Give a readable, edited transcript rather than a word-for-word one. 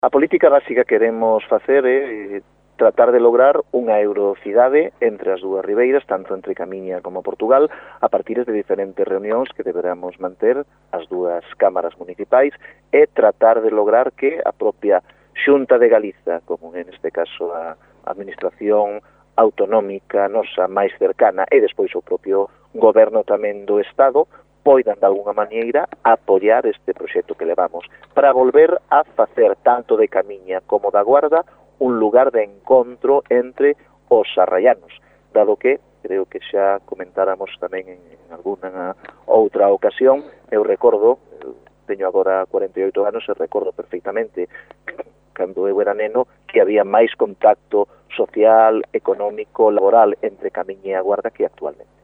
A política básica que queremos facer é tratar de lograr unha eurocidade entre as dúas ribeiras, tanto entre Camiña como Portugal, a partir de diferentes reunións que deberamos manter as dúas cámaras municipais e tratar de lograr que a propia Xunta de Galiza, como en este caso a administración autonómica nosa máis cercana e despois o propio goberno tamén do Estado, poidan de alguna maneira apoiar este proxecto que levamos para volver a facer tanto de Camiña como da Guarda un lugar de encontro entre os sarraianos, dado que, creo que xa comentáramos tamén en alguna outra ocasión, eu recordo, teño agora 48 anos e recordo perfectamente cando eu era neno que había máis contacto social, económico, laboral entre Camiña e a Guarda que actualmente.